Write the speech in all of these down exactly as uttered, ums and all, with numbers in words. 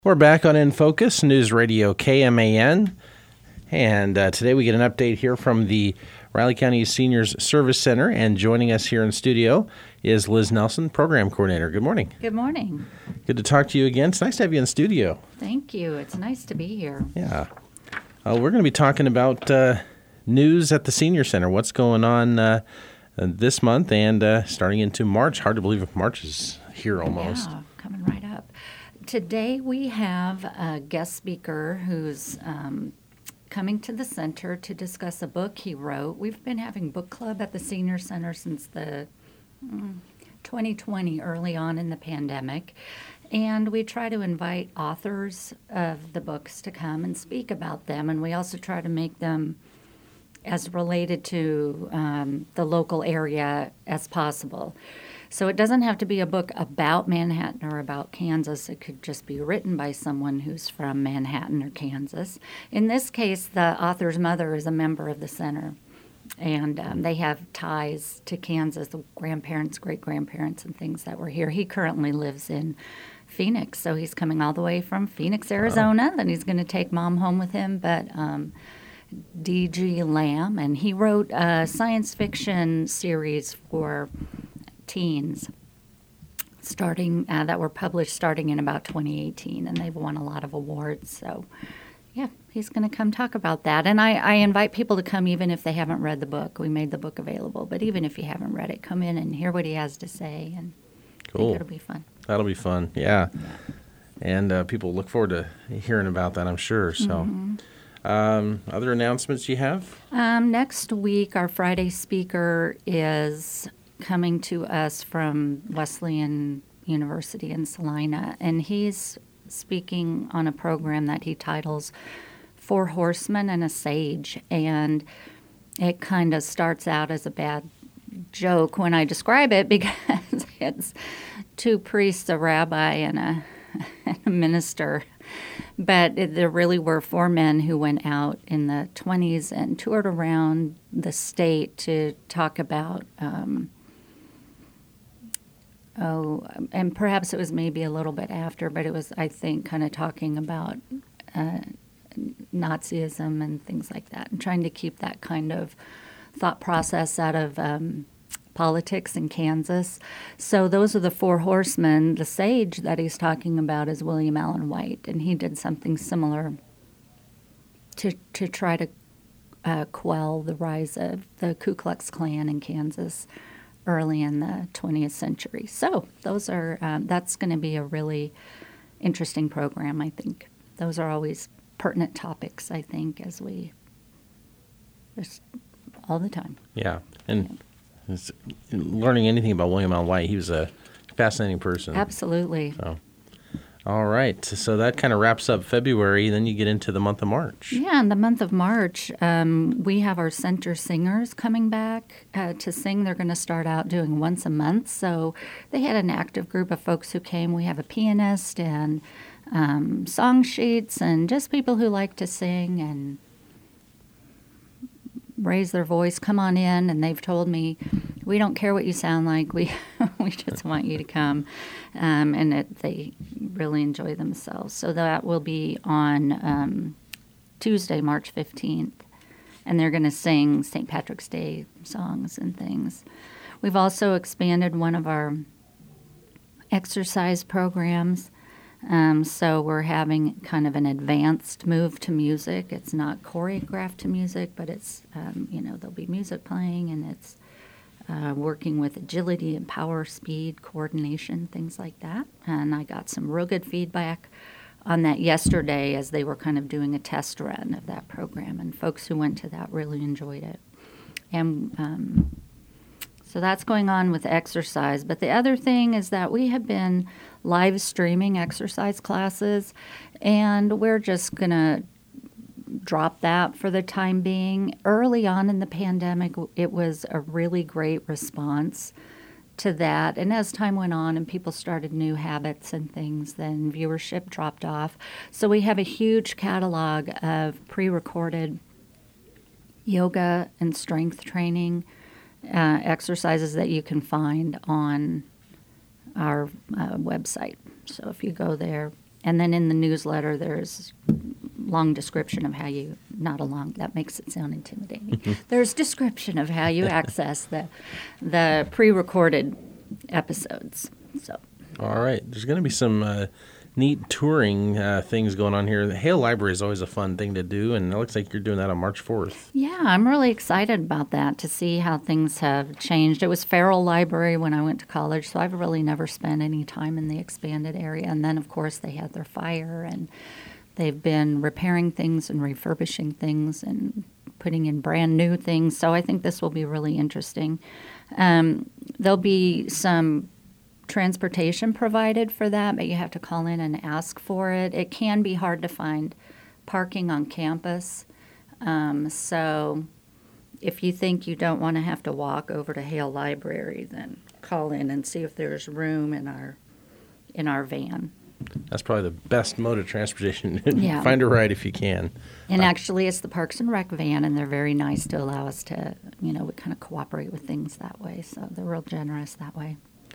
We're back on In Focus, News Radio K M A N, and uh, today we get an update here from the Riley County Seniors Service Center, and joining us here in studio is Liz Nelson, Program Coordinator. Good morning. Good morning. Good to talk to you again. It's nice to have you in studio. Thank you. It's nice to be here. Yeah. Uh, we're going to be talking about uh, news at the Senior Center, what's going on uh, this month and uh, starting into March. Hard to believe if March is here almost. Yeah, coming right up. Today we have a guest speaker who's um, coming to the center to discuss a book he wrote. We've been having book club at the Senior Center since the mm, twenty twenty, early on in the pandemic. And we try to invite authors of the books to come and speak about them. And we also try to make them as related to um, the local area as possible. So it doesn't have to be a book about Manhattan or about Kansas. It could just be written by someone who's from Manhattan or Kansas. In this case, the author's mother is a member of the center, and um, they have ties to Kansas, the grandparents, great-grandparents, and things that were here. He currently lives in Phoenix, so he's coming all the way from Phoenix, Arizona, wow. And he's going to take Mom home with him, but um, D G Lamb, and he wrote a science fiction series for teens starting uh, that were published starting in about twenty eighteen, and they've won a lot of awards. So yeah, he's going to come talk about that. And I, I invite people to come even if they haven't read the book. We made the book available, but even if you haven't read it, come in and hear what he has to say, and cool. I think it'll be fun. That'll be fun, yeah. yeah. And uh, people look forward to hearing about that, I'm sure. So mm-hmm. um, other announcements you have? Um, next week, our Friday speaker is coming to us from Wesleyan University in Salina, and he's speaking on a program that he titles Four Horsemen and a Sage, and it kind of starts out as a bad joke when I describe it because it's two priests, a rabbi, and a, and a minister. But it, there really were four men who went out in the twenties and toured around the state to talk about um, Oh, and perhaps it was maybe a little bit after, but it was, I think, kind of talking about uh, Nazism and things like that, and trying to keep that kind of thought process out of um, politics in Kansas. So those are the four horsemen. The sage that he's talking about is William Allen White, and he did something similar to to try to uh, quell the rise of the Ku Klux Klan in Kansas early in the twentieth century. So those are um, that's going to be a really interesting program, I think. Those are always pertinent topics, I think, as we just all the time. Yeah, and yeah. Learning anything about William Allen White, he was a fascinating person. Absolutely. So. All right, so that kind of wraps up February. Then you get into the month of March. Yeah, in the month of March, um, we have our center singers coming back uh, to sing. They're going to start out doing once a month. So they had an active group of folks who came. We have a pianist and um, song sheets and just people who like to sing and raise their voice, come on in. And they've told me, we don't care what you sound like. We we just want you to come. Um, and it, they really enjoy themselves. So that will be on um, Tuesday, March fifteenth. And they're going to sing Saint Patrick's Day songs and things. We've also expanded one of our exercise programs. Um, so we're having kind of an advanced move to music. It's not choreographed to music, but it's, um, you know, there'll be music playing, and it's uh, working with agility and power, speed, coordination, things like that. And I got some real good feedback on that yesterday as they were kind of doing a test run of that program, and folks who went to that really enjoyed it. And um, so that's going on with exercise. But the other thing is that we have been live streaming exercise classes, and we're just going to drop that for the time being. Early on in the pandemic, it was a really great response to that. And as time went on and people started new habits and things, then viewership dropped off. So we have a huge catalog of pre-recorded yoga and strength training uh, exercises that you can find on our uh, website. So if you go there, and then in the newsletter, there's long description of how you, not a long, that makes it sound intimidating. There's description of how you access the the pre-recorded episodes. So. All right. There's going to be some uh, neat touring uh, things going on here. The Hale Library is always a fun thing to do, and it looks like you're doing that on March fourth. Yeah, I'm really excited about that, to see how things have changed. It was Farrell Library when I went to college, so I've really never spent any time in the expanded area. And then, of course, they had their fire, and they've been repairing things and refurbishing things and putting in brand new things. So I think this will be really interesting. Um, there'll be some transportation provided for that, but you have to call in and ask for it. It can be hard to find parking on campus. Um, so if you think you don't want to have to walk over to Hale Library, then call in and see if there's room in our in our van. That's probably the best mode of transportation. Yeah. Find a ride if you can. And actually, it's the Parks and Rec van, and they're very nice to allow us to, you know, we kind of cooperate with things that way. So they're real generous that way.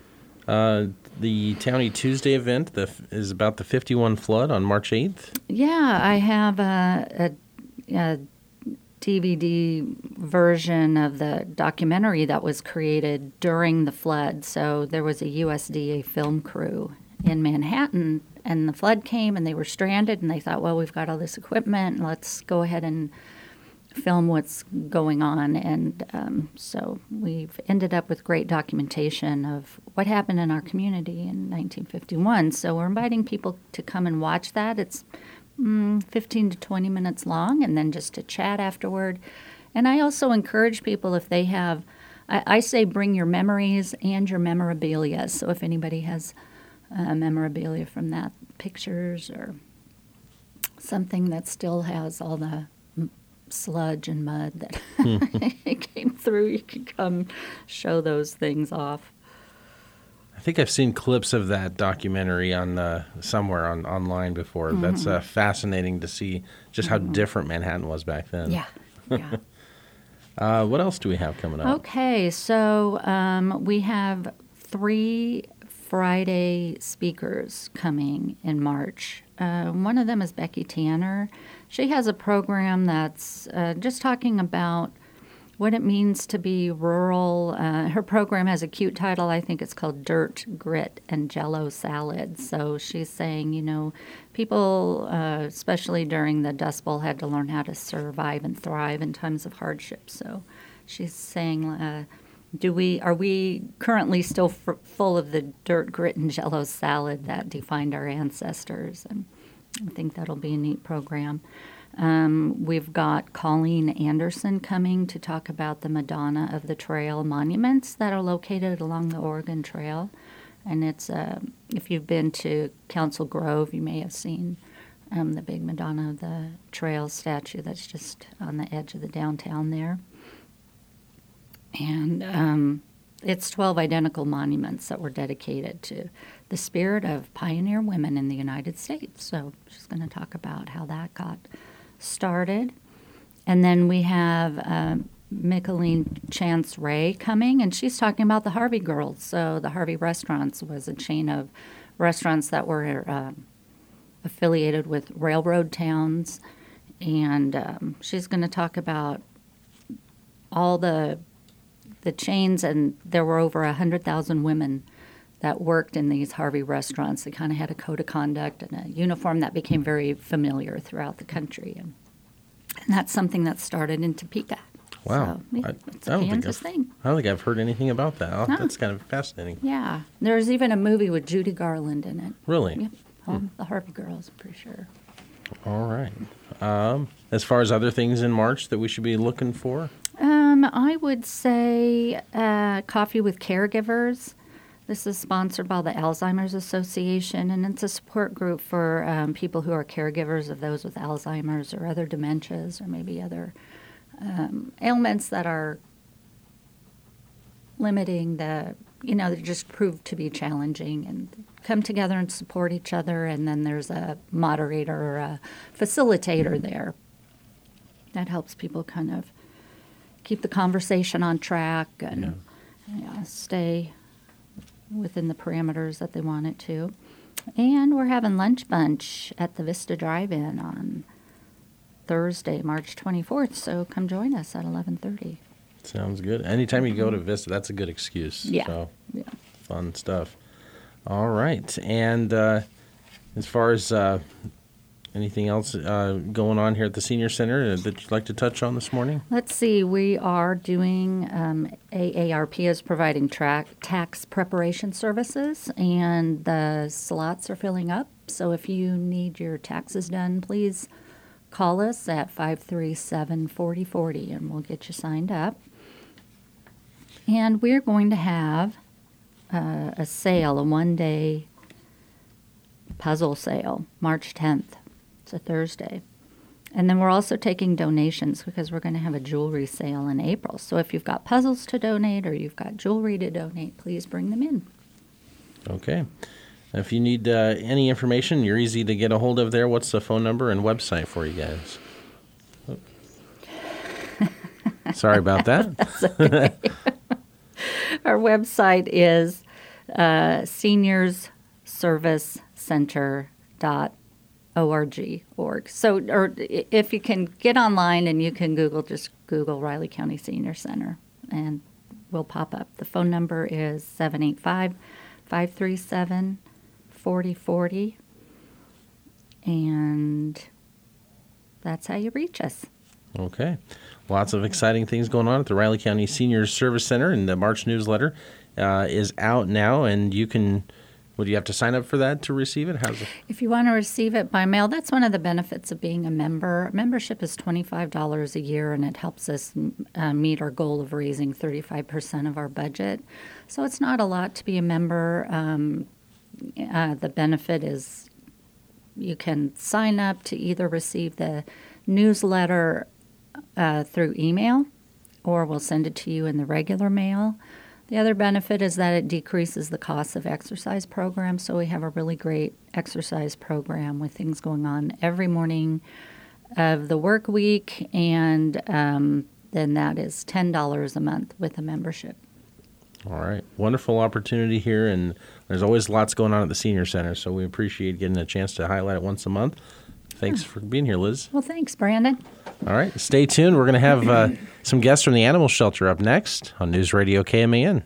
Uh, the Townie Tuesday event the, is about the fifty-one flood on March eighth. Yeah, I have a, a, a D V D version of the documentary that was created during the flood. So there was a U S D A film crew in Manhattan, and the flood came, and they were stranded, and they thought, well, we've got all this equipment, let's go ahead and film what's going on. And um, so we've ended up with great documentation of what happened in our community in nineteen fifty-one. So we're inviting people to come and watch that. It's mm, fifteen to twenty minutes long, and then just to chat afterward. And I also encourage people, if they have, I, I say bring your memories and your memorabilia. So if anybody has uh, memorabilia from that, pictures or something that still has all the sludge and mud that came through, you could come show those things off. I think I've seen clips of that documentary on uh, somewhere on online before. Mm-hmm. That's uh, fascinating to see just how mm-hmm. different Manhattan was back then. Yeah, yeah. uh, what else do we have coming up? Okay, so um, we have three Friday speakers coming in March. Uh, one of them is Becky Tanner. She has a program that's uh, just talking about what it means to be rural. Uh, her program has a cute title. I think it's called Dirt, Grit, and Jello Salad. So she's saying, you know, people, uh, especially during the Dust Bowl, had to learn how to survive and thrive in times of hardship. So she's saying, uh, do we are we currently still f- full of the dirt, grit, and Jello salad that defined our ancestors? And I think that'll be a neat program. Um, we've got Colleen Anderson coming to talk about the Madonna of the Trail monuments that are located along the Oregon Trail. And it's, uh, if you've been to Council Grove, you may have seen um, the big Madonna of the Trail statue that's just on the edge of the downtown there. And um, it's twelve identical monuments that were dedicated to the spirit of pioneer women in the United States. So she's going to talk about how that got started. And then we have uh, Micheline Chance Ray coming, and she's talking about the Harvey Girls. So the Harvey Restaurants was a chain of restaurants that were uh, affiliated with railroad towns. And um, she's going to talk about all the the chains, and there were over one hundred thousand women that worked in these Harvey restaurants. They kind of had a code of conduct and a uniform that became very familiar throughout the country. And, and that's something that started in Topeka. Wow. So, yeah, I, it's I a don't think Kansas I've, thing. I don't think I've heard anything about that. No. That's kind of fascinating. Yeah. There's even a movie with Judy Garland in it. Really? Yep. Called Hmm. The Harvey Girls, I'm pretty sure. All right. Um, as far as other things in March that we should be looking for? Um, I would say uh, Coffee with Caregivers. This is sponsored by the Alzheimer's Association, and it's a support group for um, people who are caregivers of those with Alzheimer's or other dementias or maybe other um, ailments that are limiting the, you know, that just proved to be challenging, and come together and support each other. And then there's a moderator or a facilitator there that helps people kind of keep the conversation on track and Yeah. yeah, stay within the parameters that they want it to. And we're having Lunch Bunch at the Vista Drive-In on Thursday, March twenty-fourth, so come join us at eleven thirty. Sounds good. Anytime you go to Vista, that's a good excuse. Yeah. So, yeah. Fun stuff. All right. And uh, as far as uh, anything else uh, going on here at the Senior Center that you'd like to touch on this morning? Let's see. We are doing, um, A A R P is providing track, tax preparation services, and the slots are filling up. So if you need your taxes done, please call us at five three seven, four zero four zero, and we'll get you signed up. And we're going to have uh, a sale, a one-day puzzle sale, March tenth. It's a Thursday. And then we're also taking donations because we're going to have a jewelry sale in April. So if you've got puzzles to donate or you've got jewelry to donate, please bring them in. Okay. If you need uh, any information, you're easy to get a hold of there. What's the phone number and website for you guys? Oh. Sorry about that. That's okay. Our website is uh, seniors service center dot org. Org. So, or if you can get online and you can Google, just Google Riley County Senior Center, and we'll pop up. The phone number is seven eight five, five three seven, four zero four zero, and that's how you reach us. Okay. Lots of exciting things going on at the Riley County Seniors Service Center, and the March newsletter uh, is out now, and you can, would you have to sign up for that to receive it? How's it? If you want to receive it by mail, that's one of the benefits of being a member. Membership is twenty-five dollars a year, and it helps us uh, meet our goal of raising thirty-five percent of our budget. So it's not a lot to be a member. Um, uh, the benefit is you can sign up to either receive the newsletter uh, through email, or we'll send it to you in the regular mail. The other benefit is that it decreases the cost of exercise programs. So we have a really great exercise program with things going on every morning of the work week, and um, then that is ten dollars a month with a membership. All right. Wonderful opportunity here, and there's always lots going on at the Senior Center, so we appreciate getting a chance to highlight it once a month. Thanks yeah. for being here, Liz. Well, thanks, Brandon. All right. Stay tuned. We're going to have uh, some guests from the animal shelter up next on News Radio K M A N.